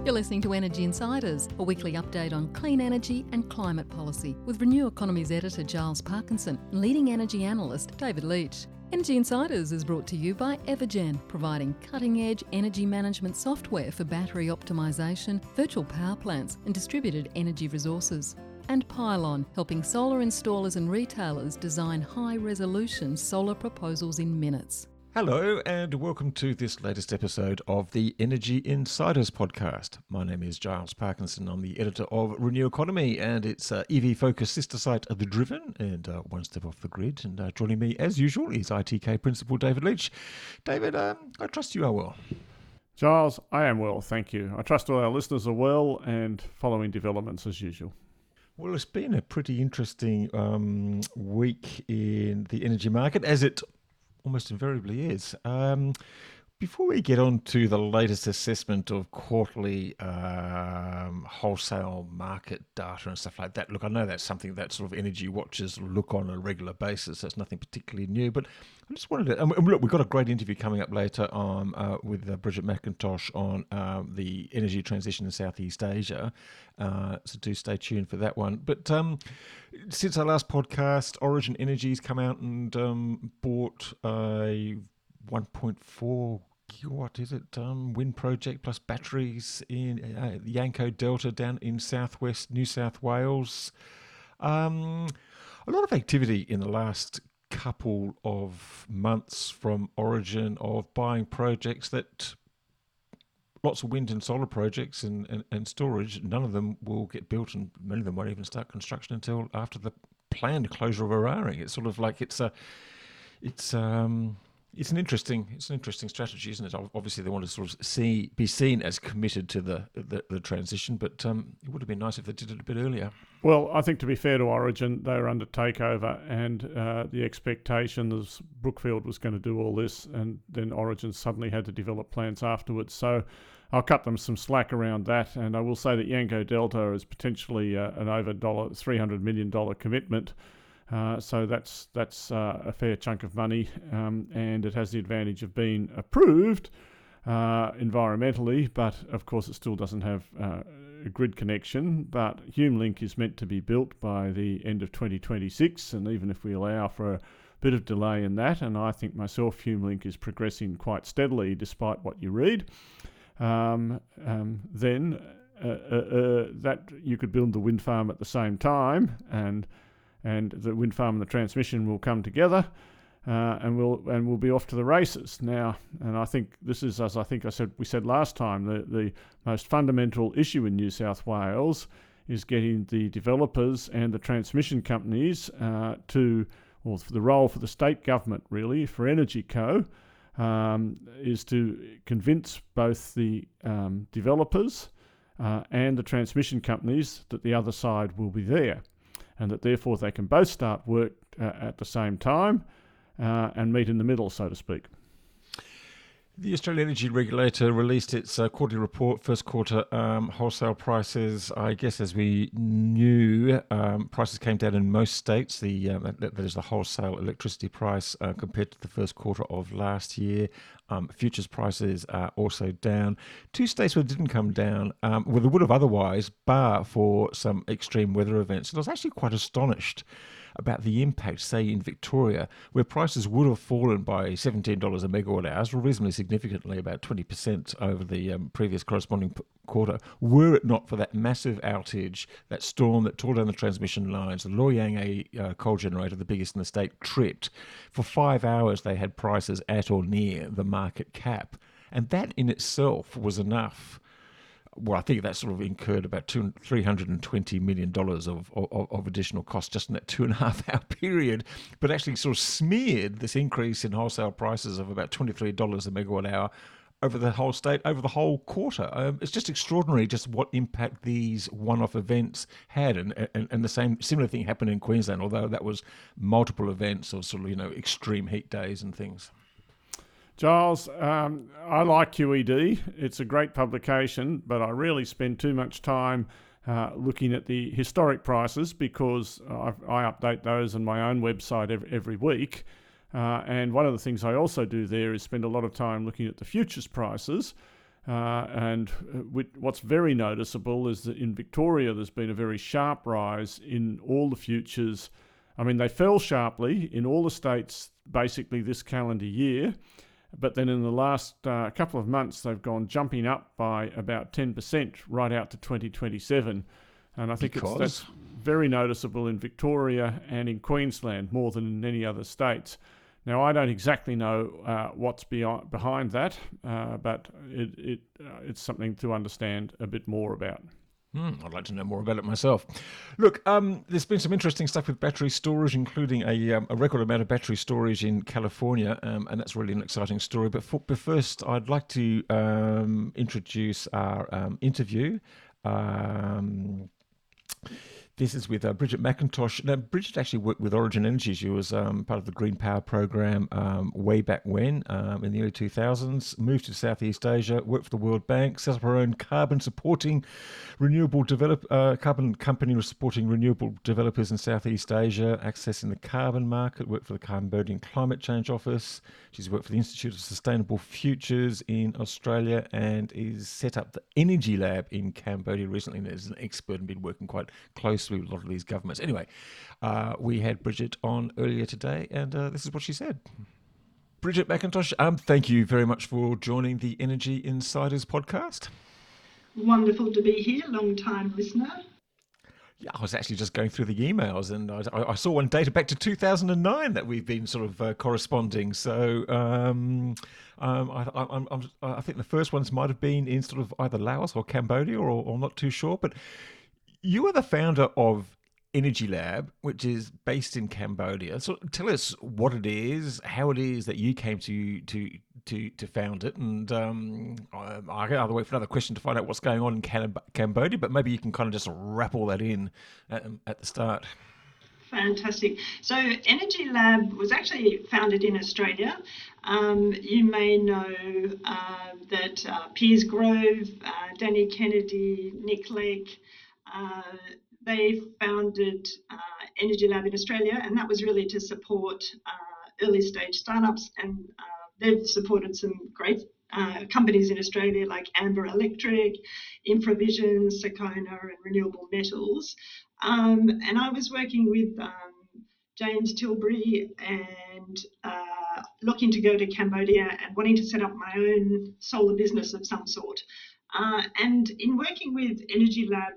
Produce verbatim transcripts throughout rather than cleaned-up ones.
You're listening to Energy Insiders, a weekly update on clean energy and climate policy with Renew Economy's editor Giles Parkinson and leading energy analyst David Leach. Energy Insiders is brought to you by Evergen, providing cutting-edge energy management software for battery optimisation, virtual power plants and distributed energy resources. And Pylon, helping solar installers and retailers design high-resolution solar proposals in minutes. Hello and welcome to this latest episode of the Energy Insiders podcast. My name is Giles Parkinson. I'm the editor of Renew Economy and its uh, E V-focused sister site, The Driven, and uh, one step off the grid. And uh, joining me, as usual, is I T K Principal David Leach. David, um, I trust you are well. Giles, I am well, thank you. I trust all our listeners are well and following developments as usual. Well, it's been a pretty interesting um, week in the energy market, as it almost invariably is. Um, before we get on to the latest assessment of quarterly um, wholesale market data and stuff like that, look, I know that's something that sort of energy watchers look on a regular basis. That's nothing particularly new, but I just wanted to, and look, we've got a great interview coming up later um, uh, with uh, Bridget McIntosh on um, the energy transition in Southeast Asia. Uh, so do stay tuned for that one. But um, since our last podcast, Origin Energy's come out and um, bought a one point four gigawatt, is it, um, wind project plus batteries in uh, the Yanco Delta down in southwest New South Wales. Um, a lot of activity in the last couple of months from Origin of buying projects that lots of wind and solar projects and, and, and storage. None of them will get built and many of them won't even start construction until after the planned closure of Eraring. It's sort of like it's a, it's um, it's an interesting, it's an interesting strategy, isn't it? Obviously, they want to sort of see, be seen as committed to the the, the transition, but um, it would have been nice if they did it a bit earlier. Well, I think to be fair to Origin, they were under takeover, and uh, the expectation was Brookfield was going to do all this, and then Origin suddenly had to develop plans afterwards. So I'll cut them some slack around that, and I will say that Yanco Delta is potentially uh, an over three hundred million dollars commitment. Uh, so that's that's uh, a fair chunk of money, um, and it has the advantage of being approved uh, environmentally, but of course it still doesn't have uh, a grid connection. But HumeLink is meant to be built by the end of twenty twenty-six, and even if we allow for a bit of delay in that, and I think myself HumeLink is progressing quite steadily despite what you read, um, um, then uh, uh, uh, that you could build the wind farm at the same time, and and the wind farm and the transmission will come together, uh, and we'll and we'll be off to the races now. And I think this is, as I think I said, we said last time, the, the most fundamental issue in New South Wales is getting the developers and the transmission companies uh, to, or for the role for the state government really, for Energy Co, um, is to convince both the um, developers uh, and the transmission companies that the other side will be there, and that therefore they can both start work uh, at the same time uh, and meet in the middle, so to speak. The Australian Energy Regulator released its uh, quarterly report, first quarter um, wholesale prices. I guess as we knew, um, prices came down in most states. The um, that, that is the wholesale electricity price uh, compared to the first quarter of last year. Um, futures prices are also down. Two states where it didn't come down, um, well, they would have otherwise, bar for some extreme weather events. And I was actually quite astonished about the impact, say, in Victoria, where prices would have fallen by seventeen dollars a megawatt hour, reasonably significantly, about twenty percent over the um, previous corresponding p- quarter, were it not for that massive outage, that storm that tore down the transmission lines. The Loy Yang A uh, coal generator, the biggest in the state, tripped. For five hours, they had prices at or near the market cap. And that in itself was enough. Well, I think that sort of incurred about two, three hundred twenty million dollars of, of, of additional costs just in that two and a half hour period, but actually sort of smeared this increase in wholesale prices of about twenty-three dollars a megawatt hour over the whole state, over the whole quarter. Um, it's just extraordinary just what impact these one-off events had. And, and, and the same similar thing happened in Queensland, although that was multiple events of sort of, you know, extreme heat days and things. Giles, um, I like Q E D. It's a great publication, but I really spend too much time uh, looking at the historic prices because I, I update those on my own website every, every week. Uh, and one of the things I also do there is spend a lot of time looking at the futures prices. Uh, and what's very noticeable is that in Victoria there's been a very sharp rise in all the futures. I mean, they fell sharply in all the states basically this calendar year, but then in the last uh, couple of months they've gone jumping up by about ten percent right out to twenty twenty-seven. And I think it's, that's very noticeable in Victoria and in Queensland more than in any other states. Now, I don't exactly know uh, what's beyond, behind that, uh, but it, it uh, it's something to understand a bit more about. Mm, I'd like to know more about it myself. Look, um, there's been some interesting stuff with battery storage, including a, um, a record amount of battery storage in California, um, and that's really an exciting story. But, for, but first, I'd like to um, introduce our um, interview. Um, This is with uh, Bridget McIntosh. Now, Bridget actually worked with Origin Energy. She was um, part of the Green Power Program um, way back when, um, in the early two thousands, moved to Southeast Asia, worked for the World Bank, set up her own carbon supporting renewable develop uh, carbon company supporting renewable developers in Southeast Asia, accessing the carbon market, worked for the Cambodian Climate Change Office. She's worked for the Institute of Sustainable Futures in Australia and is set up the Energy Lab in Cambodia recently, and is an expert and been working quite closely with a lot of these governments. Anyway, uh, we had Bridget on earlier today, and uh, this is what she said. Bridget McIntosh, um, thank you very much for joining the Energy Insiders podcast. Wonderful to be here, long-time listener. Yeah, I was actually just going through the emails, and I, I saw one dated back to two thousand nine that we've been sort of uh, corresponding. So um, um, I, I, I'm, I think the first ones might have been in sort of either Laos or Cambodia, or, or not too sure. But you are the founder of Energy Lab, which is based in Cambodia. So tell us what it is, how it is that you came to to to, to found it, and um, I, I gotta wait for another question to find out what's going on in Cam- Cambodia. But maybe you can kind of just wrap all that in at, at the start. Fantastic. So Energy Lab was actually founded in Australia. Um, you may know uh, that uh, Piers Grove, uh, Danny Kennedy, Nick Lake, uh, they founded uh, Energy Lab in Australia, and that was really to support uh, early stage startups, and uh, they've supported some great uh, companies in Australia like Amber Electric, Infravision, Sakona, and Renewable Metals. Um, and I was working with um, James Tilbury and uh, looking to go to Cambodia and wanting to set up my own solar business of some sort. Uh, and in working with Energy Lab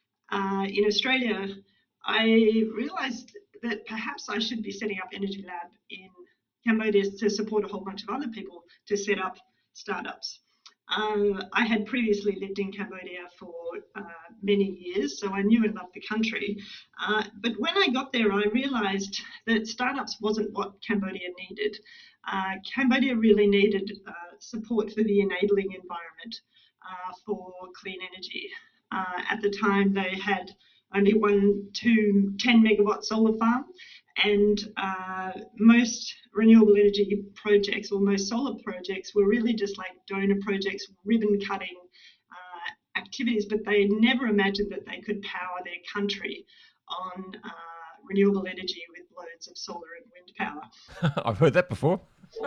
uh, in Australia, I realised that perhaps I should be setting up Energy Lab in Cambodia to support a whole bunch of other people to set up startups. Uh, I had previously lived in Cambodia for uh, many years, so I knew and loved the country. Uh, but when I got there, I realised that startups wasn't what Cambodia needed. Uh, Cambodia really needed uh, support for the enabling environment uh, for clean energy. Uh, at the time, they had only one, two, ten megawatt solar farm, and uh, most renewable energy projects or most solar projects were really just like donor projects, ribbon cutting uh, activities, but they never imagined that they could power their country on uh, renewable energy with loads of solar and wind power. I've heard that before.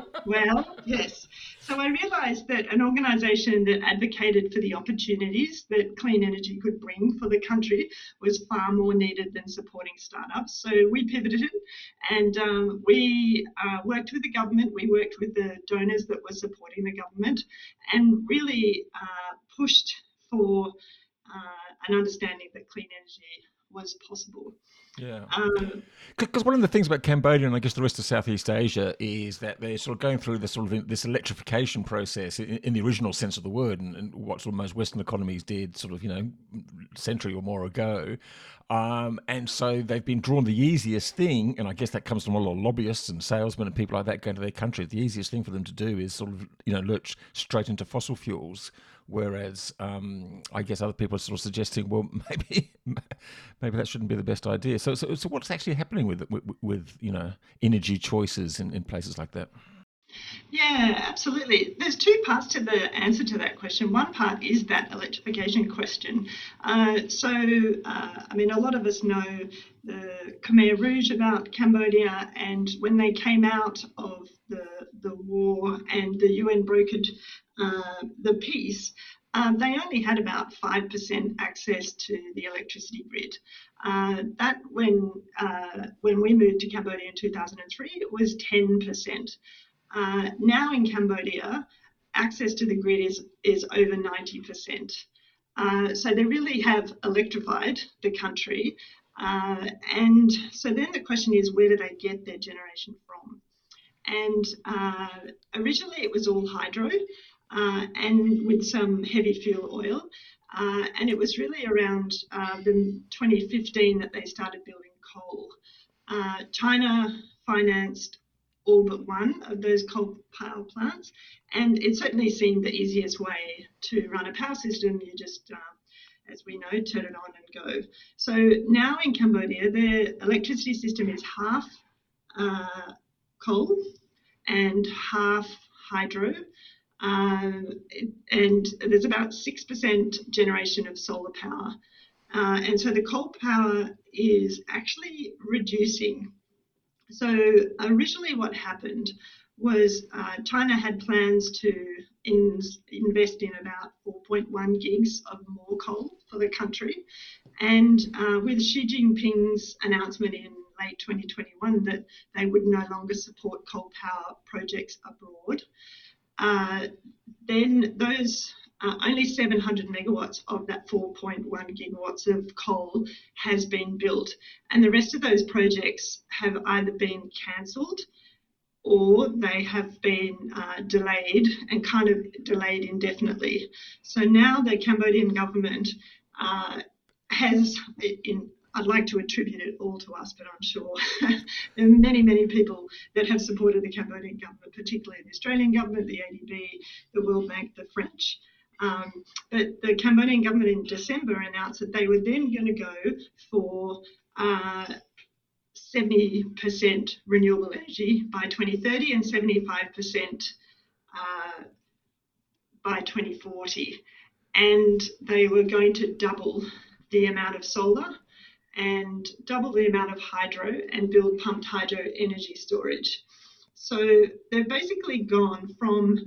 Well, yes. So I realised that an organisation that advocated for the opportunities that clean energy could bring for the country was far more needed than supporting startups. So we pivoted and um, we uh, worked with the government, we worked with the donors that were supporting the government, and really uh, pushed for uh, an understanding that clean energy was possible. Yeah, because um, one of the things about Cambodia and I guess the rest of Southeast Asia is that they're sort of going through this sort of this electrification process in, in the original sense of the word, and, and what sort of most Western economies did sort of, you know, a century or more ago. Um, and so they've been drawn the easiest thing, and I guess that comes from a lot of lobbyists and salesmen and people like that going to their country. The easiest thing for them to do is sort of, you know, lurch straight into fossil fuels. Whereas um, I guess other people are sort of suggesting, well, maybe maybe that shouldn't be the best idea. So, so, so what's actually happening with with, with you know energy choices in, in places like that? Yeah, absolutely. There's two parts to the answer to that question. One part is that electrification question. Uh, so, uh, I mean, a lot of us know the Khmer Rouge about Cambodia, and when they came out of the the war and the U N brokered uh, the peace, um, they only had about five percent access to the electricity grid. Uh, that when uh, when we moved to Cambodia in two thousand three, it was ten percent. Uh, now in Cambodia, access to the grid is, is over ninety percent. Uh, so they really have electrified the country. Uh, and so then the question is, where do they get their generation from? And uh, originally it was all hydro uh, and with some heavy fuel oil. Uh, and it was really around uh, the twenty fifteen that they started building coal. Uh, China financed all but one of those coal power plants, and it certainly seemed the easiest way to run a power system. You just, uh, as we know, turn it on and go. So now in Cambodia, the electricity system is half uh, coal and half hydro, um, and there's about six percent generation of solar power. Uh, and so the coal power is actually reducing. So originally what happened was uh, China had plans to in, invest in about four point one gigs of more coal for the country. And uh, with Xi Jinping's announcement in late twenty twenty-one that they would no longer support coal power projects abroad, uh, then those Uh, only seven hundred megawatts of that four point one gigawatts of coal has been built. And the rest of those projects have either been cancelled or they have been uh, delayed and kind of delayed indefinitely. So now the Cambodian government uh, has, in, I'd like to attribute it all to us, but I'm sure there are many, many people that have supported the Cambodian government, particularly the Australian government, the A D B, the World Bank, the French. Um, but the Cambodian government in December announced that they were then going to go for uh, seventy percent renewable energy by twenty thirty and seventy-five percent uh, by twenty forty. And they were going to double the amount of solar and double the amount of hydro and build pumped hydro energy storage. So they've basically gone from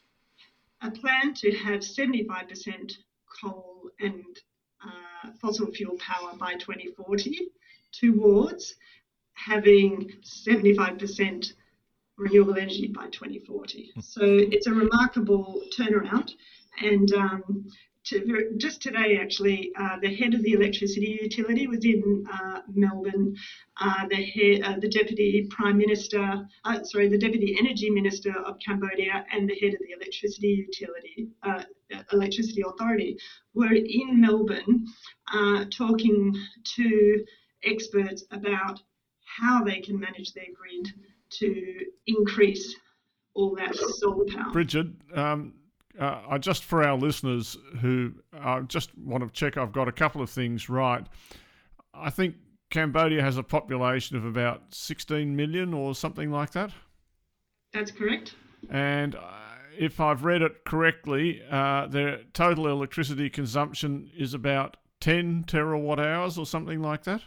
a plan to have seventy-five percent coal and uh, fossil fuel power by twenty forty towards having seventy-five percent renewable energy by twenty forty. So it's a remarkable turnaround. And um, to, just today, actually, uh, the head of the electricity utility was in uh, Melbourne. Uh, the head, uh, the deputy prime minister, uh, sorry, the deputy energy minister of Cambodia, and the head of the electricity utility, uh, electricity authority, were in Melbourne uh, talking to experts about how they can manage their grid to increase all that solar power. Bridget, um, uh, I just for our listeners who uh, just want to check I've got a couple of things right. I think Cambodia has a population of about sixteen million or something like that. That's correct. And uh, if I've read it correctly, uh, their total electricity consumption is about ten terawatt hours or something like that?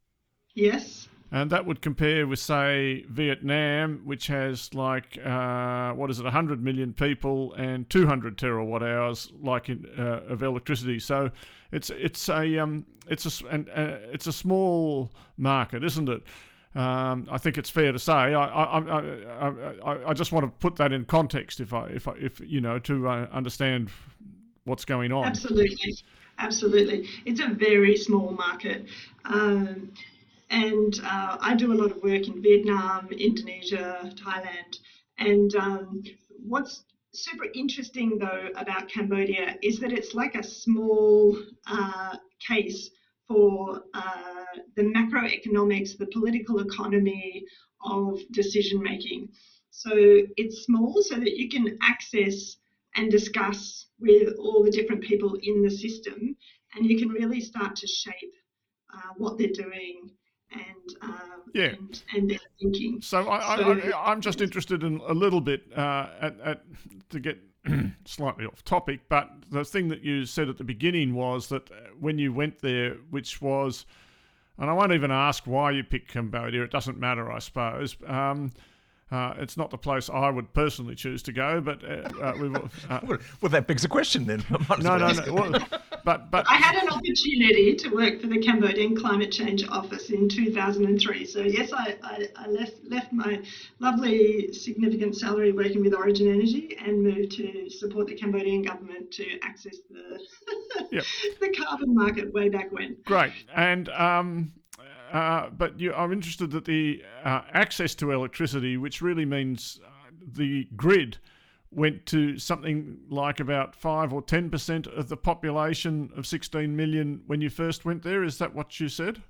Yes. And that would compare with, say, Vietnam, which has like, uh, what is it, one hundred million people and two hundred terawatt hours like in, uh, of electricity. So it's it's a um, it's a and uh, it's a small market, isn't it? Um, I think it's fair to say. I I, I I I just want to put that in context, if I if I, if you know to uh, understand what's going on. Absolutely, absolutely. It's a very small market. Um, And uh, I do a lot of work in Vietnam, Indonesia, Thailand. And um, what's super interesting, though, about Cambodia is that it's like a small uh, case for uh, the macroeconomics, the political economy of decision making. So it's small so that you can access and discuss with all the different people in the system, and you can really start to shape uh, what they're doing and um, yeah. and, and their thinking. So, I, so I, I'm just interested in a little bit uh, at, at to get slightly off topic, but the thing that you said at the beginning was that when you went there, which was, and I won't even ask why you picked Cambodia, it doesn't matter, I suppose. Um, Uh, it's not the place I would personally choose to go, but uh, uh, we've. Uh, well, well, that begs a question then. no, no, no. Well, but but I had an opportunity to work for the Cambodian Climate Change Office in two thousand three. So yes, I, I, I left left my lovely significant salary working with Origin Energy and moved to support the Cambodian government to access the yep. the carbon market way back when. Great, and. Um, Uh, but you, I'm interested that the uh, access to electricity, which really means uh, the grid, went to something like about five or ten percent of the population of sixteen million when you first went there. Is that what you said?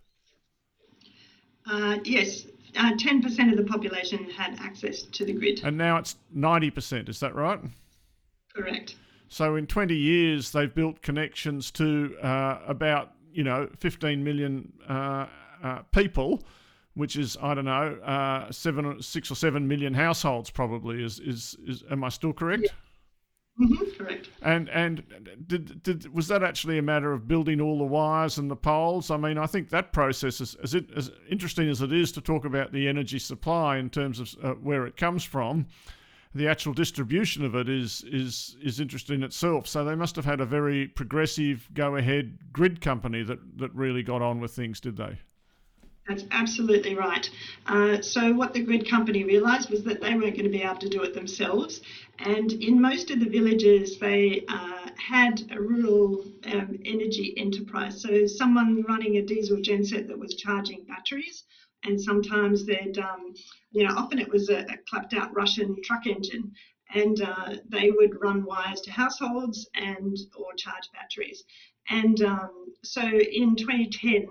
Uh, yes, uh, ten percent of the population had access to the grid. And now it's ninety percent. Is that right? Correct. So in twenty years, they've built connections to uh, about you know fifteen million. Uh, Uh, people, which is I don't know, uh, seven, six or seven million households probably. Is is, is am I still correct? Yeah. Mm-hmm, correct. And and did did was that actually a matter of building all the wires and the poles? I mean, I think that process is as it as interesting as it is to talk about the energy supply in terms of uh, where it comes from. The actual distribution of it is is is interesting itself. So they must have had a very progressive, go-ahead grid company that that really got on with things, did they? That's absolutely right. Uh, so what the grid company realised was that they weren't going to be able to do it themselves. And in most of the villages, they uh, had a rural um, energy enterprise. So someone running a diesel genset that was charging batteries. And sometimes they'd, um, you know, often it was a, a clapped out Russian truck engine. And uh, they would run wires to households and or charge batteries. And um, so in twenty ten,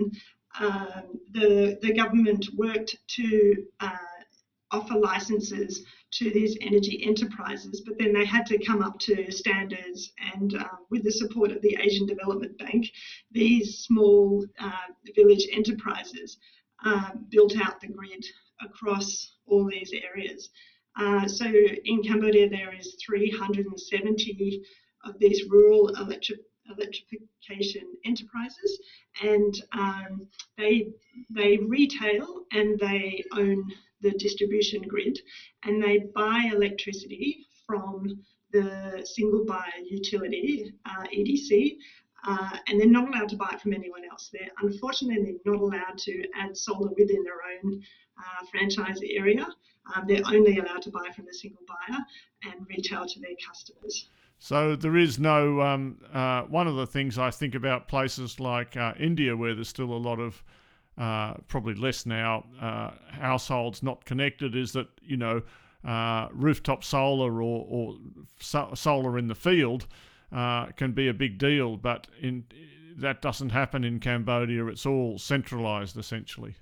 Um, the the government worked to uh, offer licenses to these energy enterprises, but then they had to come up to standards, and uh, with the support of the Asian Development Bank, these small uh, village enterprises uh, built out the grid across all these areas. Uh, so in Cambodia, there is three hundred seventy of these rural electric electrification enterprises, and um, they they retail and they own the distribution grid, and they buy electricity from the single buyer utility, uh, E D C, uh, and they're not allowed to buy it from anyone else. They're unfortunately not allowed to add solar within their own uh, franchise area. Um, they're only allowed to buy from the single buyer and retail to their customers. So there is no, um, uh, one of the things I think about places like uh, India, where there's still a lot of, uh, probably less now, uh, households not connected, is that, you know, uh, rooftop solar or, or so- solar in the field uh, can be a big deal, but in, that doesn't happen in Cambodia. It's all centralised, essentially.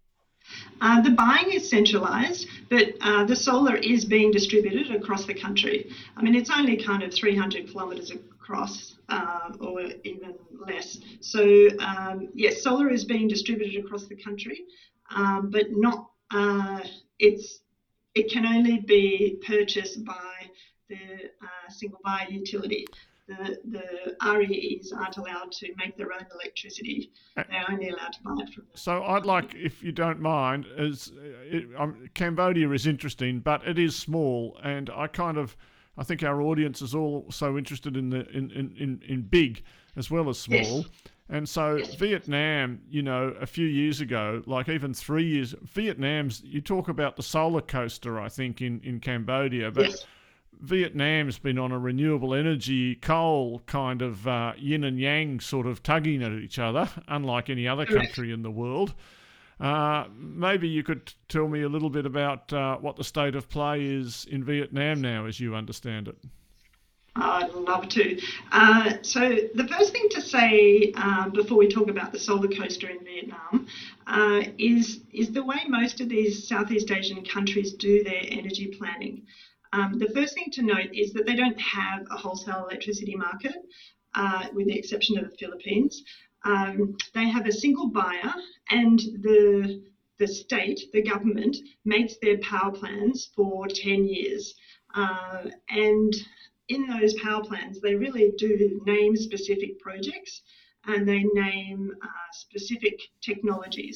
Uh, the buying is centralised, but uh, the solar is being distributed across the country. I mean, it's only kind of three hundred kilometres across, uh, or even less. So, um, yes, solar is being distributed across the country, um, but not. Uh, it's it can only be purchased by the uh, single buyer utility. The, the R E Es aren't allowed to make their own electricity. They're only allowed to buy it from the So I'd like, if you don't mind, as it, um, Cambodia is interesting, but it is small, and I kind of, I think our audience is also interested in the in, in, in, in big as well as small. Yes. And so yes. Vietnam, you know, a few years ago, like even three years, Vietnam's, you talk about the solar coaster, I think, in, in Cambodia, but yes. Vietnam's been on a renewable energy coal kind of uh, yin and yang sort of tugging at each other, unlike any other country in the world. Uh, maybe you could tell me a little bit about uh, what the state of play is in Vietnam now, as you understand it. I'd love to. Uh, so the first thing to say uh, before we talk about the solar coaster in Vietnam uh, is, is the way most of these Southeast Asian countries do their energy planning. Um, the first thing to note is that they don't have a wholesale electricity market, uh, with the exception of the Philippines. Um, they have a single buyer, and the the state, the government, makes their power plans for ten years. Uh, and in those power plans, they really do name specific projects, and they name uh, specific technologies.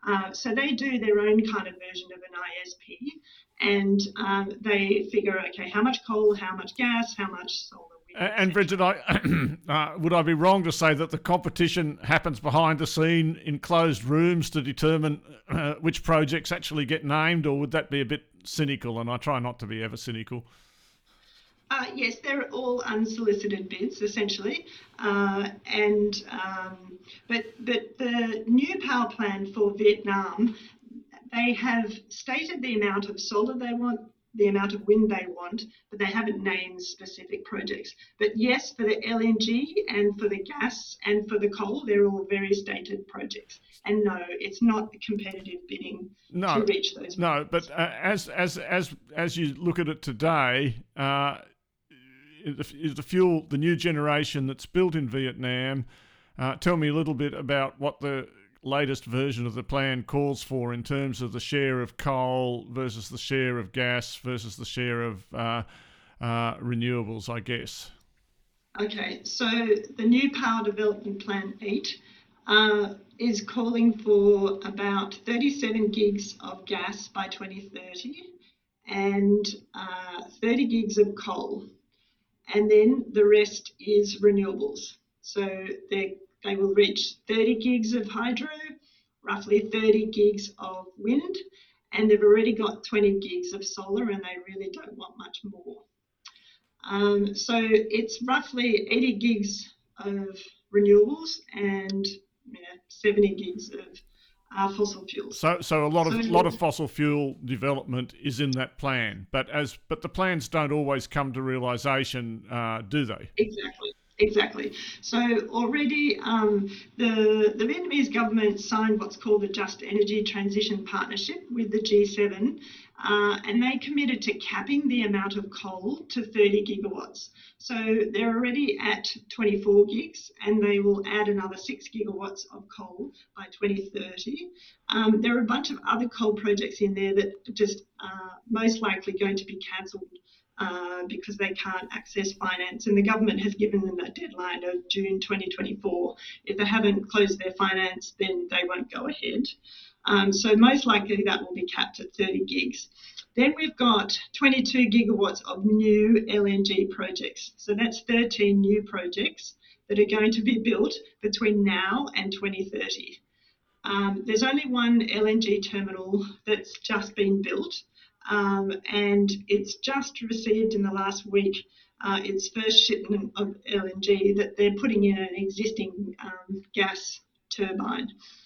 Uh, so they do their own kind of version of an I S P, and um, they figure, okay, how much coal, how much gas, how much solar. And Bridget, I, uh, would I be wrong to say that the competition happens behind the scene in closed rooms to determine uh, which projects actually get named, or would that be a bit cynical? And I try not to be ever cynical. Uh, yes, they're all unsolicited bids, essentially, uh, and um, but but the new power plan for Vietnam, they have stated the amount of solar they want, the amount of wind they want, but they haven't named specific projects. But yes, for the L N G and for the gas and for the coal, they're all very stated projects. And no, it's not competitive bidding no, to reach those. No, projects. But uh, as as as as you look at it today, uh, is the fuel, the new generation that's built in Vietnam. Uh, tell me a little bit about what the latest version of the plan calls for in terms of the share of coal versus the share of gas versus the share of uh, uh, renewables, I guess. Okay, so the new Power Development Plan eight uh, is calling for about thirty-seven gigs of gas by twenty thirty and uh, thirty gigs of coal. And then the rest is renewables. So they they will reach thirty gigs of hydro, roughly thirty gigs of wind, and they've already got twenty gigs of solar, and they really don't want much more. Um, so it's roughly eighty gigs of renewables and you know, seventy gigs of Uh, fossil fuels. So, so a lot of so, lot of fossil fuel development is in that plan, but as but the plans don't always come to realisation, uh, do they? Exactly, exactly. So already, um, the the Vietnamese government signed what's called the Just Energy Transition Partnership with the G seven, uh, and they committed to capping the amount of coal to thirty gigawatts. So they're already at twenty-four gigs, and they will add another six gigawatts of coal by twenty thirty. Um, there are a bunch of other coal projects in there that are just uh, most likely going to be cancelled uh, because they can't access finance, and the government has given them a deadline of June twenty twenty-four. If they haven't closed their finance, then they won't go ahead. Um, so most likely that will be capped at thirty gigs. Then we've got twenty-two gigawatts of new L N G projects. So that's thirteen new projects that are going to be built between now and twenty thirty. Um, there's only one L N G terminal that's just been built, um, and it's just received in the last week uh, its first shipment of L N G that they're putting in an existing um, gas turbine.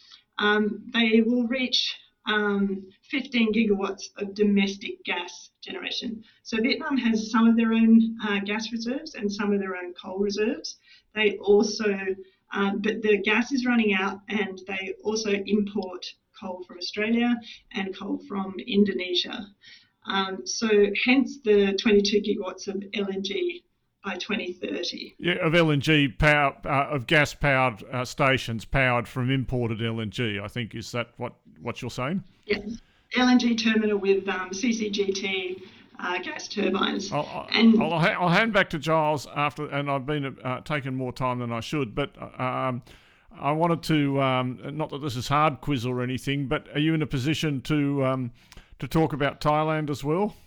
Um, they will reach um, fifteen gigawatts of domestic gas generation. So Vietnam has some of their own uh, gas reserves and some of their own coal reserves. They also, um, but the gas is running out, and they also import coal from Australia and coal from Indonesia. Um, so hence the twenty-two gigawatts of L N G by twenty thirty. Yeah, of L N G power, uh, of gas-powered uh, stations powered from imported L N G. I think is that what, what you're saying? Yes, L N G terminal with um, C C G T uh, gas turbines. I'll, I'll, and I'll, I'll hand back to Giles after, and I've been uh, taking more time than I should, but um, I wanted to, um, not that this is hard quiz or anything, but are you in a position to um, to talk about Thailand as well?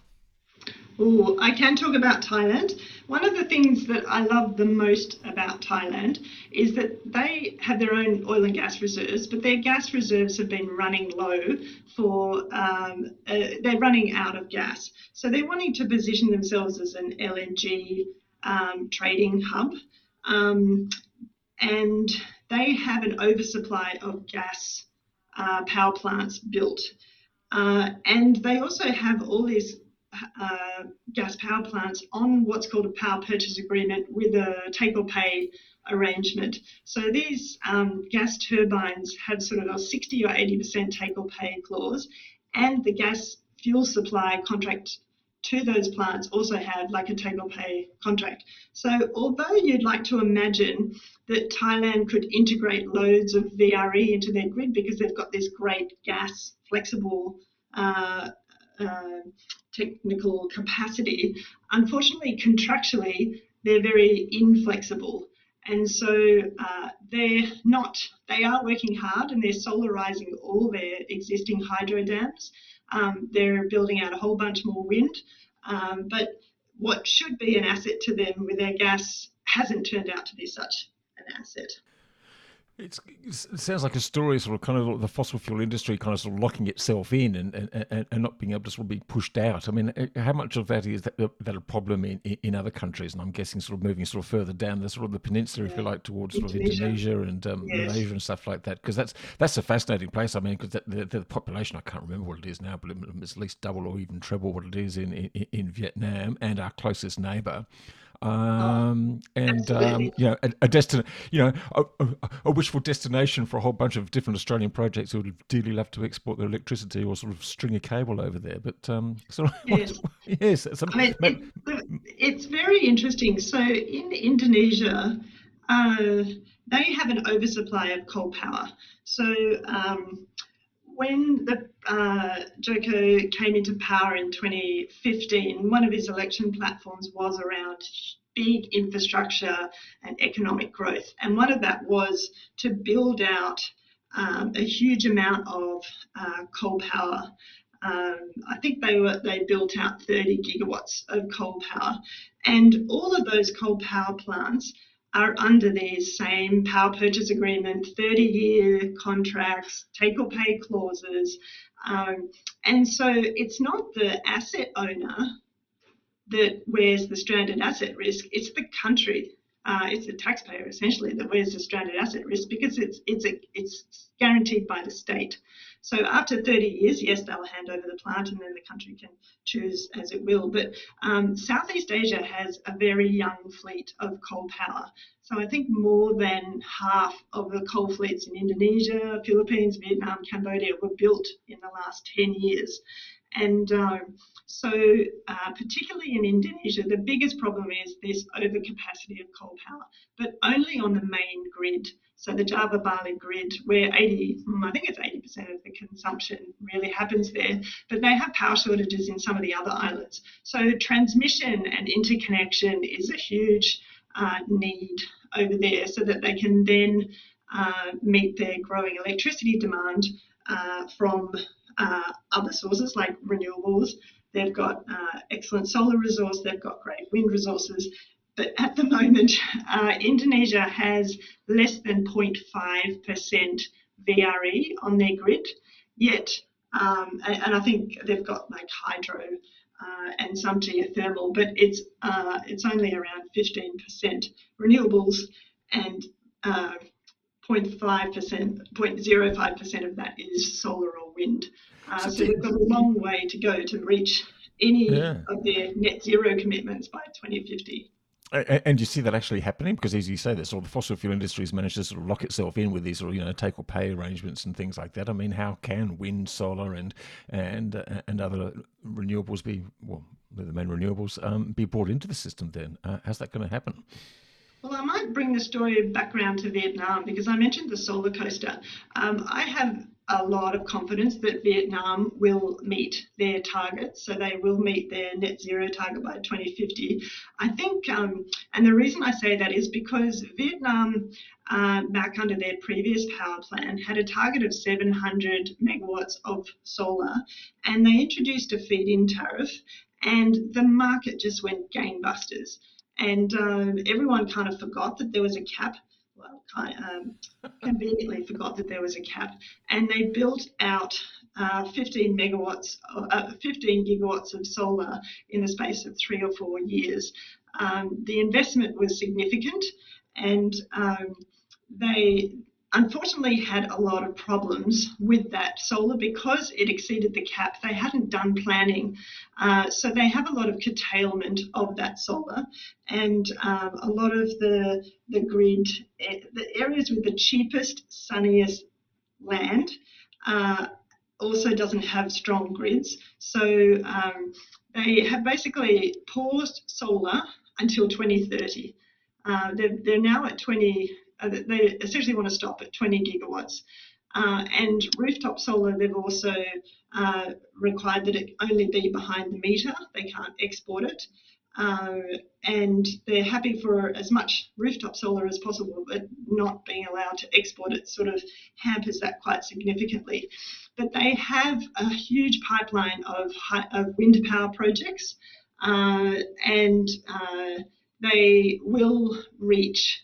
Ooh, I can talk about Thailand. One of the things that I love the most about Thailand is that they have their own oil and gas reserves, but their gas reserves have been running low for, um, uh, they're running out of gas. So they're wanting to position themselves as an L N G um, trading hub. Um, and they have an oversupply of gas uh, power plants built. Uh, and they also have all these Uh, gas power plants on what's called a power purchase agreement with a take or pay arrangement. So these um, gas turbines have sort of a sixty or eighty percent take or pay clause, and the gas fuel supply contract to those plants also have like a take or pay contract. So although you'd like to imagine that Thailand could integrate loads of V R E into their grid because they've got this great gas flexible uh, uh, technical capacity, unfortunately, contractually, they're very inflexible. And so uh, they're not, they are working hard and they're solarising all their existing hydro dams. Um, they're building out a whole bunch more wind. Um, but what should be an asset to them with their gas hasn't turned out to be such an asset. It's, it sounds like a story, sort of, kind of the fossil fuel industry kind of sort of locking itself in and, and, and not being able to sort of be pushed out. I mean, how much of that is that, that a problem in, in other countries? And I'm guessing sort of moving sort of further down the sort of the peninsula, yeah. if you like, towards sort of Indonesia and um, yes. Malaysia and stuff like that. Because that's that's a fascinating place. I mean, because the, the population, I can't remember what it is now, but it's at least double or even treble what it is in in, in Vietnam, and our closest neighbour. Um, and, um, you know, a, a destin, you know, a, a, a wishful destination for a whole bunch of different Australian projects who would dearly love to export their electricity or sort of string a cable over there. But, um, sort of, yes, yes I mean, it, it's very interesting. So in Indonesia, uh, they have an oversupply of coal power. So, um, when the uh, Joko came into power in twenty fifteen, one of his election platforms was around big infrastructure and economic growth. And one of that was to build out um, a huge amount of uh, coal power. Um, I think they were they built out thirty gigawatts of coal power. And all of those coal power plants are under these same power purchase agreement, thirty-year contracts, take or pay clauses. Um, and so it's not the asset owner that wears the stranded asset risk, it's the country. Uh, it's the taxpayer essentially that wears the stranded asset risk because it's it's a, it's guaranteed by the state. So after thirty years, yes, they'll hand over the plant and then the country can choose as it will. But um, Southeast Asia has a very young fleet of coal power. So I think more than half of the coal fleets in Indonesia, Philippines, Vietnam, Cambodia were built in the last ten years. And um, so uh, particularly in Indonesia, the biggest problem is this overcapacity of coal power, but only on the main grid. So the Java Bali grid, where eighty, I think it's eighty percent of the consumption really happens there, but they have power shortages in some of the other islands. So transmission and interconnection is a huge uh, need over there so that they can then uh, meet their growing electricity demand uh, from uh, other sources like renewables. They've got uh, excellent solar resource, they've got great wind resources. But at the moment, uh, Indonesia has less than zero point five percent V R E on their grid, yet, um, and, and I think they've got like hydro uh, and some geothermal, but it's uh, it's only around fifteen percent renewables and uh, zero point five percent, zero point zero five percent of that is solar or wind. Uh, so, so they've got a long way to go to reach any yeah. of their net zero commitments by twenty fifty. And you see that actually happening because, as you say, that sort of the fossil fuel industry has managed to sort of lock itself in with these sort of, you know, take or pay arrangements and things like that. I mean, how can wind, solar, and and uh, and other renewables be, well, the main renewables, um, be brought into the system then? Uh, how's that going to happen? Well, I might bring the story back around to Vietnam because I mentioned the solar coaster. Um, I have a lot of confidence that Vietnam will meet their targets, so they will meet their net zero target by twenty fifty. I think, um, and the reason I say that is because Vietnam, uh, back under their previous power plan, had a target of seven hundred megawatts of solar, and they introduced a feed-in tariff, and the market just went gangbusters. And um, everyone kind of forgot that there was a cap. Well, I um, conveniently forgot that there was a cap. And they built out uh, fifteen megawatts, uh, fifteen gigawatts of solar in the space of three or four years. Um, the investment was significant, and um, they unfortunately had a lot of problems with that solar because it exceeded the cap. They hadn't done planning, uh, so they have a lot of curtailment of that solar, and um, a lot of the the grid, the areas with the cheapest, sunniest land uh, also doesn't have strong grids. So um, they have basically paused solar until twenty thirty. Uh, they're, they're now at twenty. Uh, they essentially want to stop at twenty gigawatts. Uh, and rooftop solar, they've also uh, required that it only be behind the meter. They can't export it. Uh, and they're happy for as much rooftop solar as possible, but not being allowed to export it sort of hampers that quite significantly. But they have a huge pipeline of, high, of wind power projects, uh, and uh, they will reach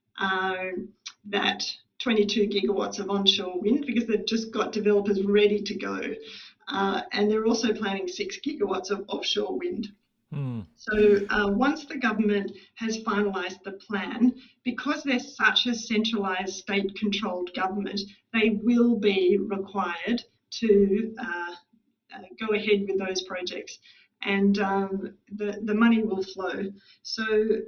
uh, that twenty-two gigawatts of onshore wind because they've just got developers ready to go. Uh, and they're also planning six gigawatts of offshore wind. Mm. So uh, once the government has finalised the plan, because they're such a centralised state-controlled government, they will be required to uh, uh, go ahead with those projects, and um, the the money will flow. So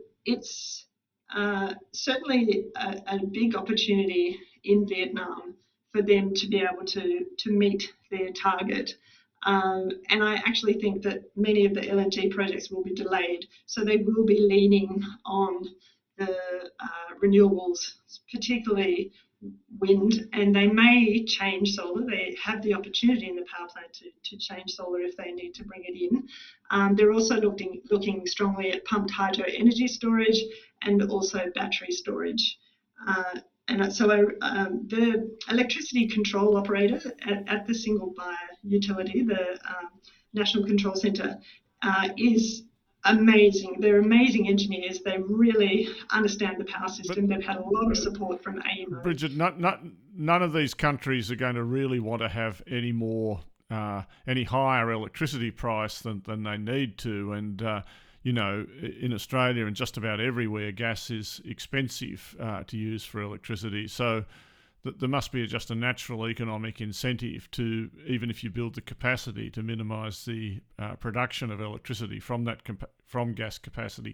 it's uh, certainly a, a big opportunity in Vietnam for them to be able to to meet their target. Um, and I actually think that many of the L N G projects will be delayed, so they will be leaning on the uh, renewables, particularly wind, and they may change solar. They have the opportunity in the power plant to, to change solar if they need to bring it in. Um, they're also looking looking strongly at pumped hydro energy storage and also battery storage. Uh, and so um, the electricity control operator at, at the single buyer utility, the um, National Control Centre, uh, is amazing. They're amazing engineers. They really understand the power system. But they've had a lot of support from A E M O. Bridget, not, not, none of these countries are going to really want to have any more, uh, any higher electricity price than, than they need to. And, uh, you know, in Australia and just about everywhere, gas is expensive uh, to use for electricity. So th- there must be just a natural economic incentive to, even if you build the capacity, to minimise the uh, production of electricity from that compa- from gas capacity.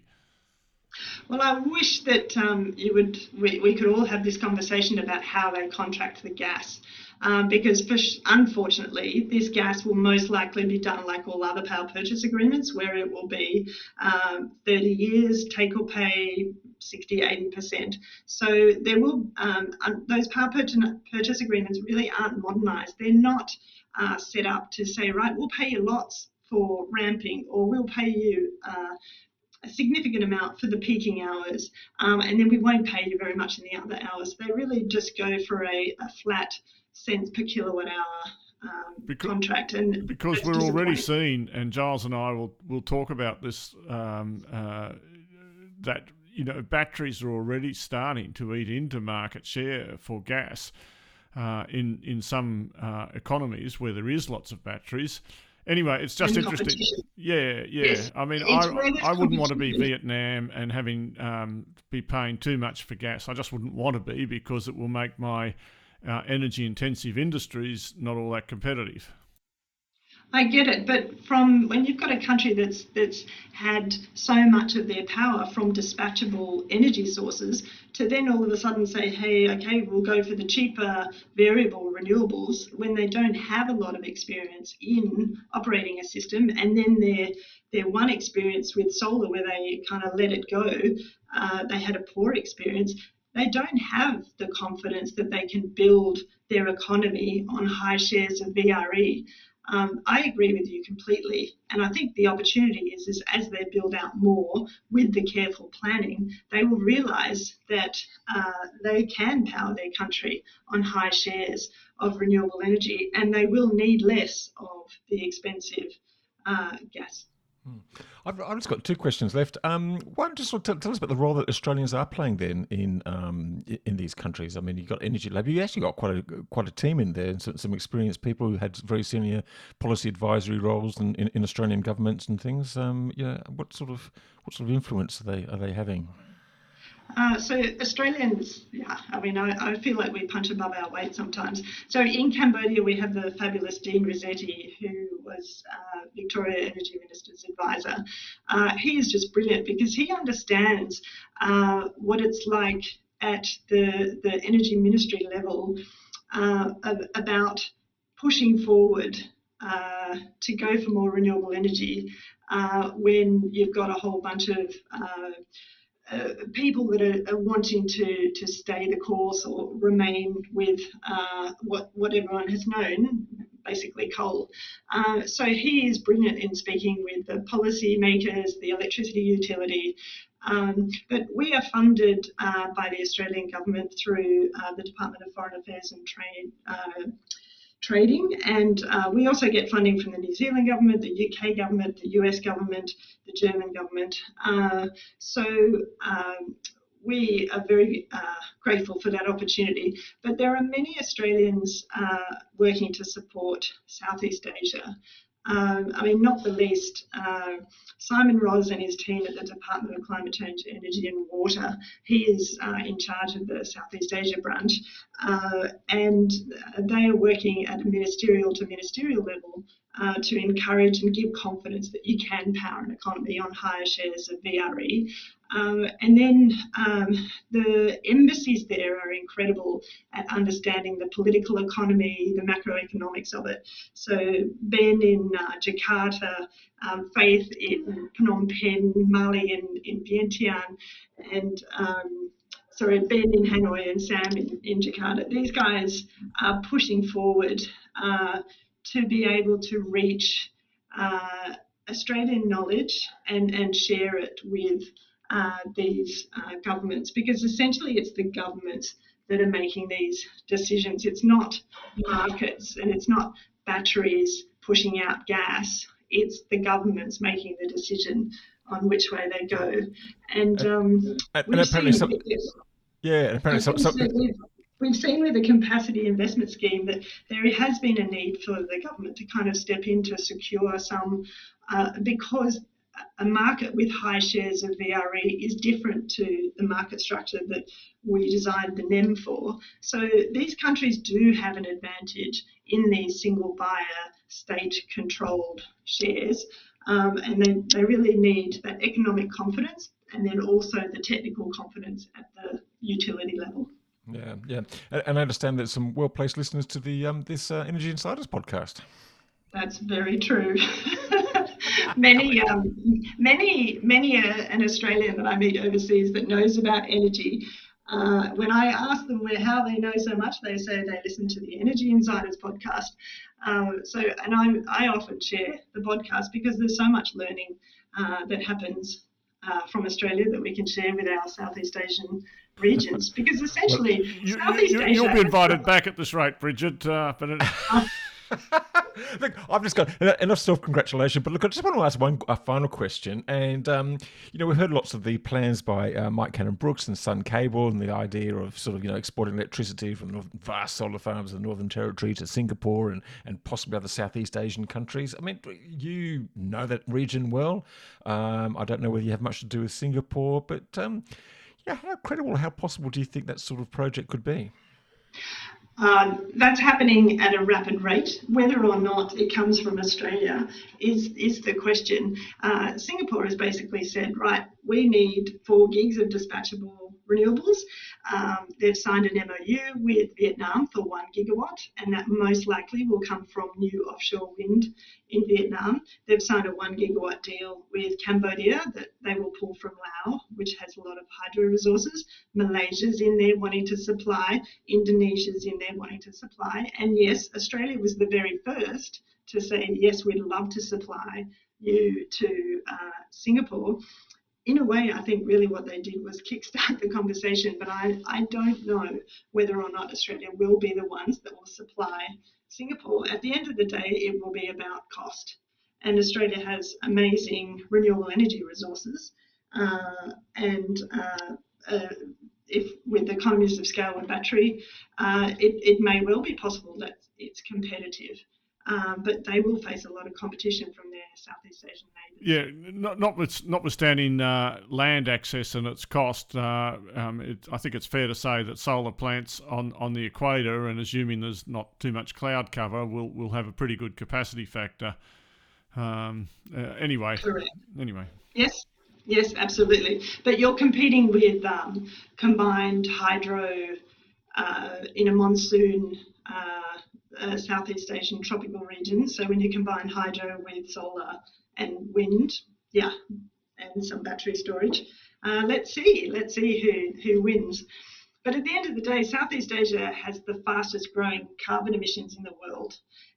Well, I wish that um, you would. We, we could all have this conversation about how they contract the gas, um, because for, unfortunately, this gas will most likely be done like all other power purchase agreements, where it will be um, thirty years, take or pay, sixty, eighty percent. So there will um, those power purchase, purchase agreements really aren't modernised. They're not uh, set up to say, right, we'll pay you lots for ramping, or we'll pay you Uh, a significant amount for the peaking hours, um, and then we won't pay you very much in the other hours. They really just go for a, a flat cents per kilowatt hour um, because, contract. And because we're already seeing, and Giles and I will will talk about this, um, uh, that you know batteries are already starting to eat into market share for gas uh, in in some uh, economies where there is lots of batteries. Anyway, it's just interesting. Yeah, yeah. Yes. I mean, I I wouldn't want to be Vietnam and having um, be paying too much for gas. I just wouldn't want to be, because it will make my uh, energy-intensive industries not all that competitive. I get it, but from when you've got a country that's that's had so much of their power from dispatchable energy sources, to then all of a sudden say, hey, okay, we'll go for the cheaper variable renewables, when they don't have a lot of experience in operating a system, and then their their one experience with solar where they kind of let it go, uh, they had a poor experience. They don't have the confidence that they can build their economy on high shares of V R E. Um, I agree with you completely, and I think the opportunity is, is as they build out more with the careful planning, they will realise that uh, they can power their country on high shares of renewable energy, and they will need less of the expensive uh, gas. I've, I've just got two questions left. Um, one, just sort of tell, tell us about the role that Australians are playing then in um, in these countries. I mean, you've got Energy Lab. You actually got quite a quite a team in there, and some, some experienced people who had very senior policy advisory roles in, in, in Australian governments and things. Um, yeah, what sort of what sort of influence are they are they having? Uh, so Australians, yeah, I mean, I, I feel like we punch above our weight sometimes. So in Cambodia, we have the fabulous Dean Rossetti, who was uh, Victoria Energy Minister's advisor. Uh, he is just brilliant because he understands uh, what it's like at the, the energy ministry level uh, about pushing forward uh, to go for more renewable energy uh, when you've got a whole bunch of uh, Uh, people that are, are wanting to, to stay the course or remain with uh, what, what everyone has known, basically coal. Uh, so he is brilliant in speaking with the policy makers, the electricity utility. Um, but we are funded uh, by the Australian government through uh, the Department of Foreign Affairs and Trade. Uh, trading and uh, we also get funding from the New Zealand government, the U K government, the U S government, the German government. Uh, so um, we are very uh, grateful for that opportunity. But there are many Australians uh, working to support Southeast Asia. Um, I mean, not the least, uh, Simon Ross and his team at the Department of Climate Change, Energy and Water, he is uh, in charge of the Southeast Asia branch, uh, and they are working at a ministerial to ministerial level uh, to encourage and give confidence that you can power an economy on higher shares of V R E. Um, and then um, the embassies there are incredible at understanding the political economy, the macroeconomics of it. So Ben in uh, Jakarta, um, Faith in Phnom Penh, Mali in, in Vientiane, and um, sorry, Ben in Hanoi and Sam in, in Jakarta. These guys are pushing forward uh, to be able to reach uh, Australian knowledge and, and share it with Uh, these uh, governments, because essentially it's the governments that are making these decisions. It's not markets and it's not batteries pushing out gas. It's the governments making the decision on which way they go. And, um, and, we've, and apparently seen, some, yeah, and apparently some, some, we've, we've seen with the capacity investment scheme that there has been a need for the government to kind of step in to secure some, uh, because a market with high shares of V R E is different to the market structure that we designed the N E M for. So these countries do have an advantage in these single buyer state-controlled shares, um, and they, they really need that economic confidence and then also the technical confidence at the utility level. Yeah, yeah. And, and I understand there's some well-placed listeners to the um, this uh, Energy Insiders podcast. That's very true. many, um, many, many uh, an Australian that I meet overseas that knows about energy, uh, when I ask them where how they know so much, they say they listen to the Energy Insiders podcast. Um, so, and I, I often share the podcast because there's so much learning uh, that happens uh, from Australia that we can share with our Southeast Asian regions. Because essentially, well, you, Southeast you, you, Asia. You'll be invited back at this rate, Bridget. Uh, but it... Look, I've just got enough self-congratulation, but look, I just want to ask one a final question. And, um, you know, we've heard lots of the plans by uh, Mike Cannon-Brookes and Sun Cable and the idea of sort of, you know, exporting electricity from the vast solar farms of the Northern Territory to Singapore and, and possibly other Southeast Asian countries. I mean, you know that region well. Um, I don't know whether you have much to do with Singapore, but um, yeah, how credible, how possible do you think that sort of project could be? Uh, that's happening at a rapid rate. Whether or not it comes from Australia is is the question. Uh, Singapore has basically said, right, we need four gigs of dispatchable renewables. Um, they've signed an M O U with Vietnam for one gigawatt, and that most likely will come from new offshore wind in Vietnam. They've signed a one gigawatt deal with Cambodia that they will pull from Laos, which has a lot of hydro resources. Malaysia's in there wanting to supply. Indonesia's in there wanting to supply. And yes, Australia was the very first to say, yes, we'd love to supply you to uh, Singapore. In a way, I think really what they did was kickstart the conversation, but I, I don't know whether or not Australia will be the ones that will supply Singapore. At the end of the day, it will be about cost. And Australia has amazing renewable energy resources. Uh, and uh, uh, if with economies of scale and battery, uh, it, it may well be possible that it's competitive. Um, but they will face a lot of competition from their Southeast Asian neighbours. Yeah, not, not notwithstanding uh, land access and its cost, uh, um, it, I think it's fair to say that solar plants on, on the equator, and assuming there's not too much cloud cover, will will have a pretty good capacity factor. Um, uh, anyway, Correct. Anyway. Yes, yes, absolutely. But you're competing with um, combined hydro uh, in a monsoon. Uh, Uh, Southeast Asian tropical regions. So when you combine hydro with solar and wind, yeah, and some battery storage, uh, let's see, let's see who, who wins. But at the end of the day, Southeast Asia has the fastest growing carbon emissions in the world.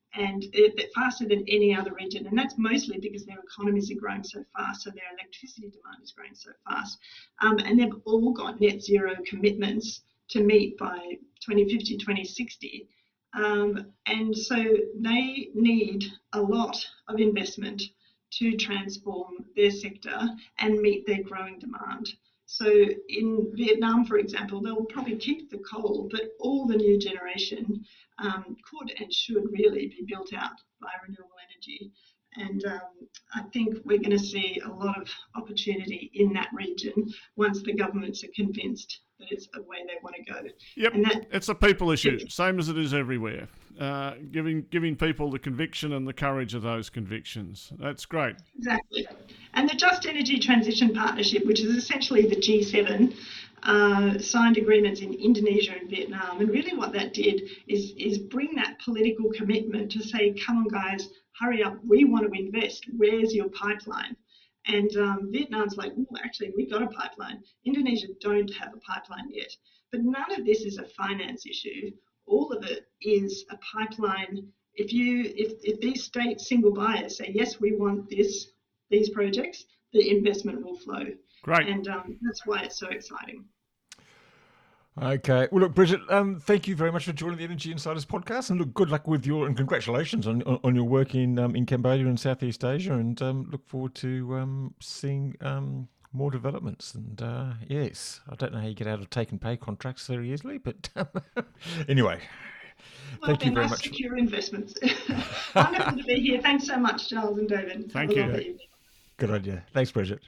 and it, it faster than any other region. And that's mostly because their economies are growing so fast, so their electricity demand is growing so fast. Um, and they've all got net zero commitments to meet by twenty fifty, twenty sixty. Um, and so they need a lot of investment to transform their sector and meet their growing demand. So in Vietnam, for example, they'll probably keep the coal, but all the new generation um, could and should really be built out by renewable energy. And um, I think we're going to see a lot of opportunity in that region once the governments are convinced that it's a way they want to go. Yep, and that, it's a people issue, same as it is everywhere. Uh, giving giving people the conviction and the courage of those convictions. That's great. Exactly. And the Just Energy Transition Partnership, which is essentially the G seven, uh, signed agreements in Indonesia and Vietnam. And really what that did is, is bring that political commitment to say, come on guys, hurry up, we want to invest. Where's your pipeline? And um, Vietnam's like, oh, actually, we got a pipeline. Indonesia don't have a pipeline yet. But none of this is a finance issue. All of it is a pipeline. If you, if, if these state single buyers say, yes, we want this, these projects, the investment will flow. Great. And um, that's why it's so exciting. Okay. Well, look, Bridget, um, thank you very much for joining the Energy Insiders podcast, and look, good luck with your, and congratulations on on, on your work in um, in Cambodia and Southeast Asia, and um, look forward to um, seeing um, more developments. And uh, yes, I don't know how you get out of take and pay contracts very easily, but anyway. Well, thank you very nice much. Secure investments. Wonderful to be here. Thanks so much, Charles and David. Thank Have a you. lovely evening. Good idea. Thanks, Bridget.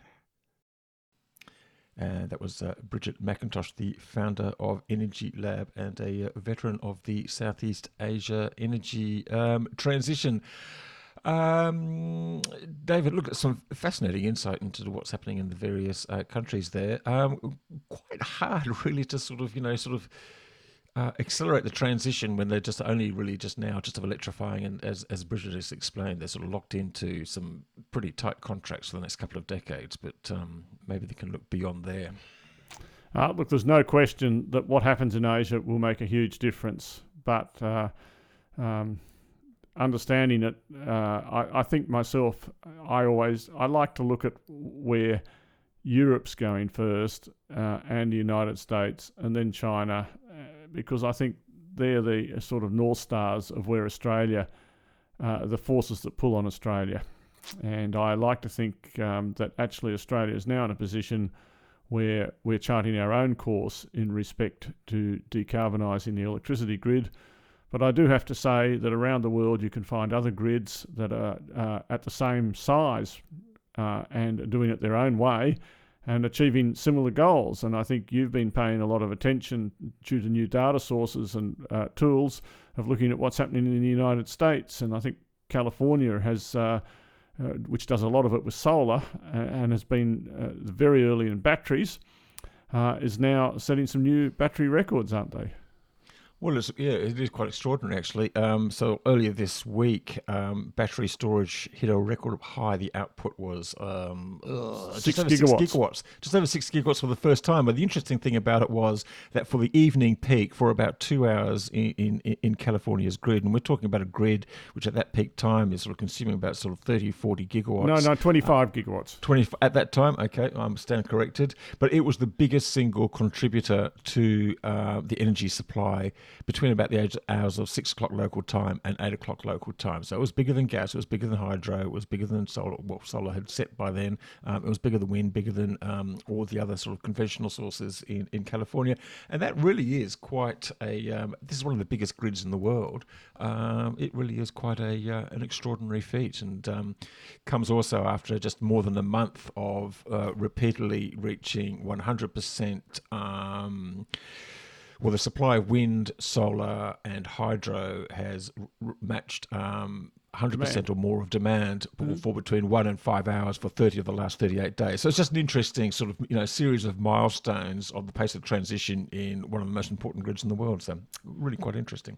Uh, that was uh, Bridget McIntosh, the founder of Energy Lab and a uh, veteran of the Southeast Asia energy um, transition. Um, David, look at some fascinating insight into what's happening in the various uh, countries there. Um, quite hard, really, to sort of, you know, sort of uh, accelerate the transition when they're just only really just now just of electrifying. And as, as Bridget has explained, they're sort of locked into some pretty tight contracts for the next couple of decades, but um, maybe they can look beyond there. Uh, look, there's no question that what happens in Asia will make a huge difference, but uh, um, understanding it, uh, I, I think myself, I always, I like to look at where Europe's going first, uh, and the United States, and then China, uh, because I think they're the sort of north stars of where Australia, uh, the forces that pull on Australia. And I like to think um, that actually Australia is now in a position where we're charting our own course in respect to decarbonising the electricity grid. But I do have to say that around the world you can find other grids that are uh, at the same size uh, and doing it their own way and achieving similar goals. And I think you've been paying a lot of attention due to new data sources and uh, tools of looking at what's happening in the United States. And I think California has, uh, uh, which does a lot of it with solar uh, and has been uh, very early in batteries, uh, is now setting some new battery records, aren't they? Well, it's, yeah, it is quite extraordinary, actually. Um, so earlier this week, um, battery storage hit a record high. The output was um, uh, six just over gigawatts. six gigawatts, just over six gigawatts for the first time. But the interesting thing about it was that for the evening peak, for about two hours in, in, in California's grid, and we're talking about a grid which at that peak time is sort of consuming about sort of thirty, forty gigawatts. No, no, twenty-five uh, gigawatts. twenty at that time, okay, I'm stand corrected. But it was the biggest single contributor to uh, the energy supply between about the hours of six o'clock local time and eight o'clock local time. So it was bigger than gas, it was bigger than hydro, it was bigger than solar. Well, solar had set by then. Um, it was bigger than wind, bigger than um, all the other sort of conventional sources in, in California. And that really is quite a, um, this is one of the biggest grids in the world. Um, it really is quite a uh, an extraordinary feat, and um, comes also after just more than a month of uh, repeatedly reaching one hundred percent um, well, the supply of wind, solar, and hydro has r- matched um, one hundred percent demand. Or more of demand mm-hmm. for between one and five hours for thirty of the last thirty-eight days. So it's just an interesting sort of, you know, series of milestones of the pace of transition in one of the most important grids in the world. So really quite interesting.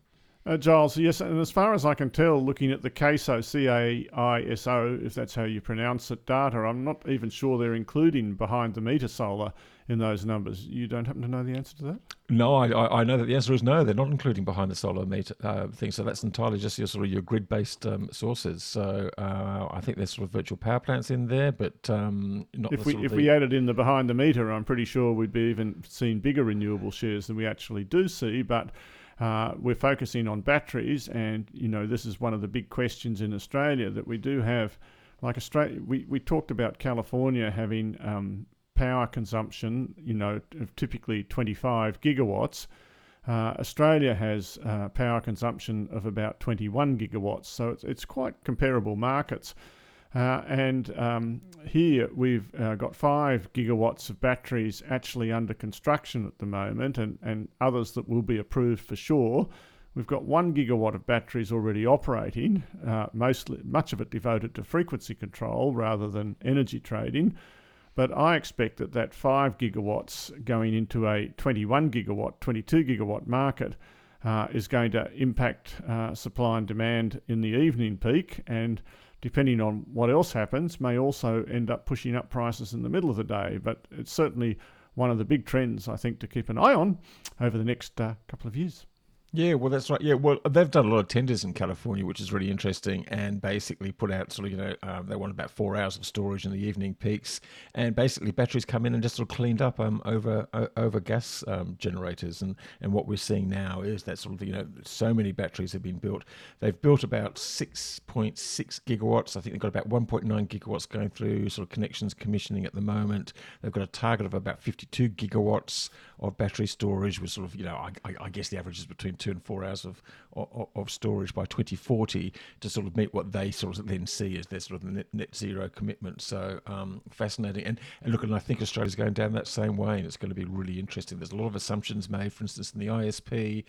Uh, Giles, yes, and as far as I can tell, looking at the CAISO, C A I S O, if that's how you pronounce it, data, I'm not even sure they're including behind-the-meter solar in those numbers. You don't happen to know the answer to that? No, I, I know that the answer is no. They're not including behind the solar meter uh, thing. So that's entirely just your sort of your grid-based um, sources. So uh, I think there's sort of virtual power plants in there, but um, not. If the we sort of if the... we added in the behind the meter, I'm pretty sure we'd be even seeing bigger renewable shares than we actually do see. But uh, we're focusing on batteries, and you know this is one of the big questions in Australia that we do have. Like Australia, we we talked about California having Um, power consumption, you know, of typically twenty-five gigawatts. Uh, Australia has uh, power consumption of about twenty-one gigawatts, so it's, it's quite comparable markets. Uh, and um, here we've uh, got five gigawatts of batteries actually under construction at the moment, and, and others that will be approved for sure. We've got one gigawatt of batteries already operating, uh, mostly much of it devoted to frequency control rather than energy trading. But I expect that that five gigawatts going into a twenty-one gigawatt, twenty-two gigawatt market uh, is going to impact uh, supply and demand in the evening peak, and depending on what else happens, may also end up pushing up prices in the middle of the day. But it's certainly one of the big trends, I think, to keep an eye on over the next uh, couple of years. Yeah, well, that's right. Yeah, well, they've done a lot of tenders in California, which is really interesting, and basically put out sort of, you know, um, they want about four hours of storage in the evening peaks, and basically batteries come in and just sort of cleaned up um, over uh, over gas um, generators, and, and what we're seeing now is that sort of, you know, so many batteries have been built. They've built about six point six gigawatts. I think they've got about one point nine gigawatts going through sort of connections commissioning at the moment. They've got a target of about fifty-two gigawatts of battery storage, with sort of, you know, I, I, I guess the average is between two and four hours of, of of storage by twenty forty, to sort of meet what they sort of then see as their sort of net, net zero commitment. So um, fascinating. And, and look, and I think Australia's going down that same way, and it's going to be really interesting. There's a lot of assumptions made, for instance, in the I S P,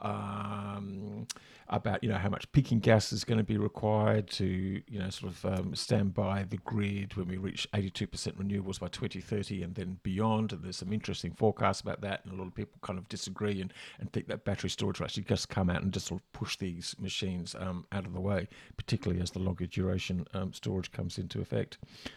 um, about, you know, how much peaking gas is going to be required to, you know, sort of um, stand by the grid when we reach eighty-two percent renewables by twenty thirty and then beyond. And there's some interesting forecasts about that, and a lot of people kind of disagree and, and think that battery storage will actually just come out and just sort of push these machines um, out of the way, particularly as the longer duration um, storage comes into effect.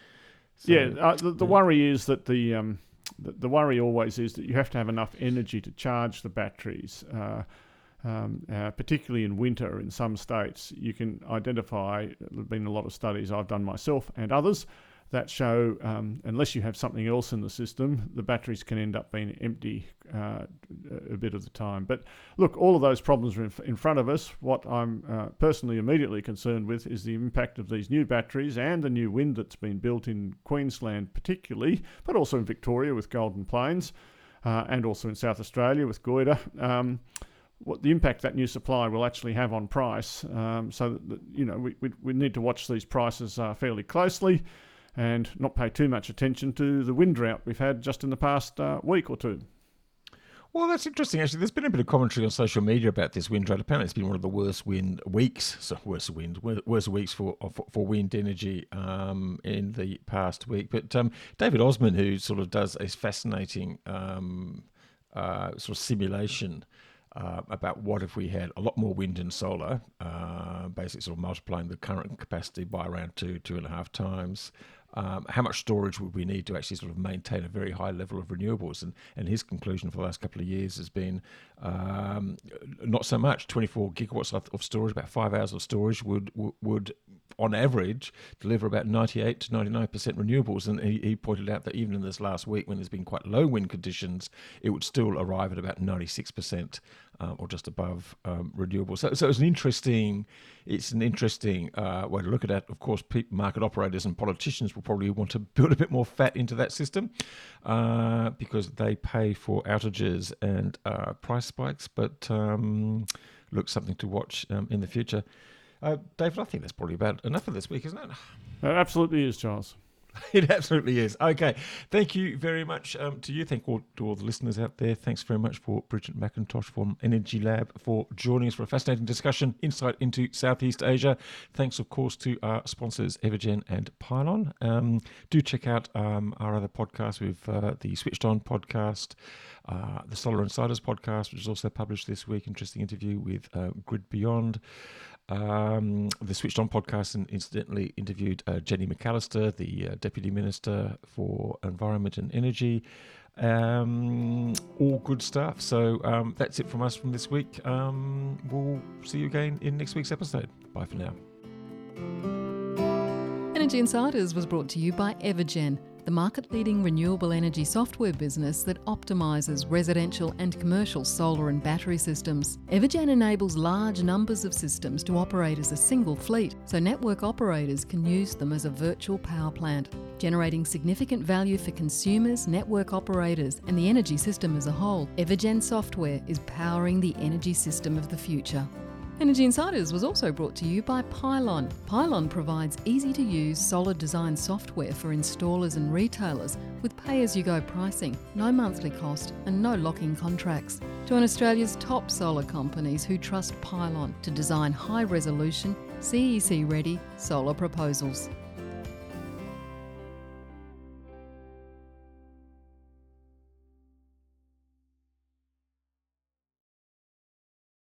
So, yeah, uh, the, the yeah. worry is that the, um, the the worry always is that you have to have enough energy to charge the batteries. Uh, Um, uh, particularly in winter in some states, you can identify, there have been a lot of studies I've done myself and others that show um, unless you have something else in the system, the batteries can end up being empty uh, a bit of the time. But look, all of those problems are in, in front of us. What I'm uh, personally immediately concerned with is the impact of these new batteries and the new wind that's been built in Queensland particularly, but also in Victoria with Golden Plains, uh, and also in South Australia with Goyder. Um, what the impact that new supply will actually have on price. Um, so, that, you know, we, we we need to watch these prices uh, fairly closely and not pay too much attention to the wind drought we've had just in the past uh, week or two. Well, that's interesting, actually. There's been a bit of commentary on social media about this wind drought. Apparently, it's been one of the worst wind weeks, so worst wind, worst weeks for for, for wind energy um, in the past week. But um, David Osman, who sort of does a fascinating um, uh, sort of simulation Uh, about what if we had a lot more wind and solar, uh, basically sort of multiplying the current capacity by around two, two and a half times. Um, how much storage would we need to actually sort of maintain a very high level of renewables? And, and his conclusion for the last couple of years has been um, not so much. twenty-four gigawatts of, of storage, about five hours of storage would would, would on average deliver about ninety-eight to ninety-nine percent renewables. And he, he pointed out that even in this last week, when there's been quite low wind conditions, it would still arrive at about ninety-six percent um, or just above um, renewables. So, so it's an interesting, it's an interesting uh, way to look at that. Of course, people, market operators and politicians will probably want to build a bit more fat into that system uh, because they pay for outages and uh, price spikes. But um, look, something to watch um, in the future. Uh, David, I think that's probably about enough for this week, isn't it? It absolutely is, Charles. It absolutely is. Okay. Thank you very much um, to you. Thank all to all the listeners out there. Thanks very much for Bridget McIntosh from Energy Lab for joining us for a fascinating discussion, insight into Southeast Asia. Thanks, of course, to our sponsors, Evergen and Pylon. Um, do check out um, our other podcasts with uh, the Switched On podcast, uh, the Solar Insiders podcast, which is also published this week. Interesting interview with uh, Grid Beyond. Um, the Switched On podcast and incidentally interviewed uh, Jenny McAllister, the uh, Deputy Minister for Environment and Energy. Um, all good stuff. So um, that's it from us from this week. Um, we'll see you again in next week's episode. Bye for now. Energy Insiders was brought to you by Evergen, the market-leading renewable energy software business that optimises residential and commercial solar and battery systems. Evergen enables large numbers of systems to operate as a single fleet, so network operators can use them as a virtual power plant, generating significant value for consumers, network operators, and the energy system as a whole. Evergen software is powering the energy system of the future. Energy Insiders was also brought to you by Pylon. Pylon provides easy-to-use solar design software for installers and retailers with pay-as-you-go pricing, no monthly cost and no lock-in contracts. Join Australia's top solar companies who trust Pylon to design high-resolution, C E C-ready solar proposals.